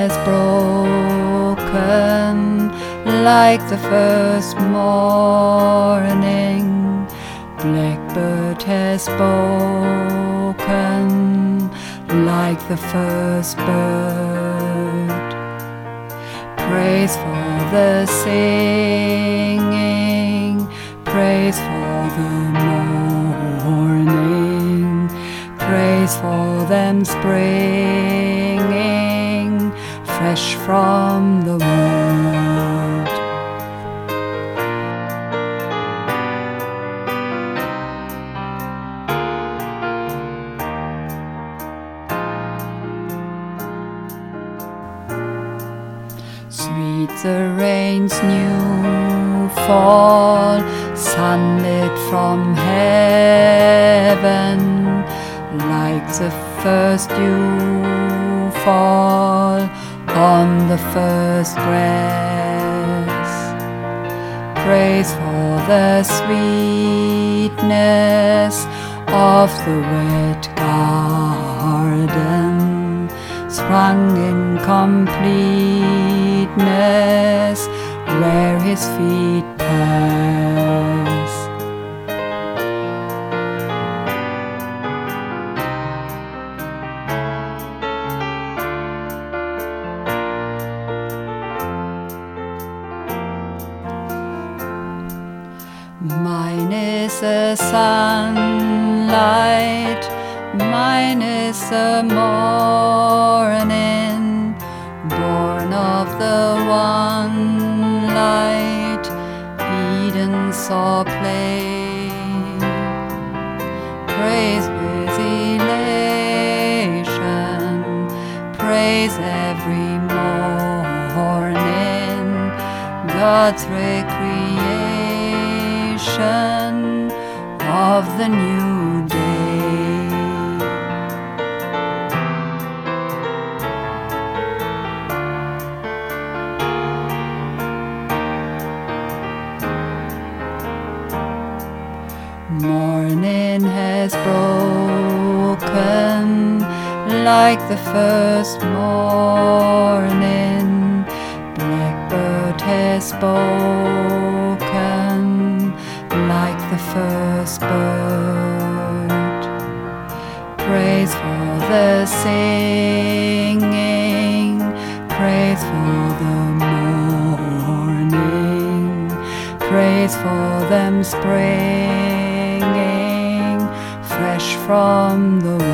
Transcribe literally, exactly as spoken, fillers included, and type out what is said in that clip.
has broken like the first morning. Blackbird has spoken like the first bird. Praise for the singing, praise for the morning, praise for them springing fresh from the world. Sweet the rain's new fall, sunlit from heaven, like the first dew fall on the first grass. Praise for the sweetness of the wet garden, sprung in completeness where his feet pass. Mine is the sunlight, mine is the morning, born of the one light Eden saw play. Praise with elation, praise every morning, God's recreation of the new day. Morning has broken like the first morning. Blackbird has spoken like the first bird. Praise for the singing, praise for the morning, praise for them springing fresh from the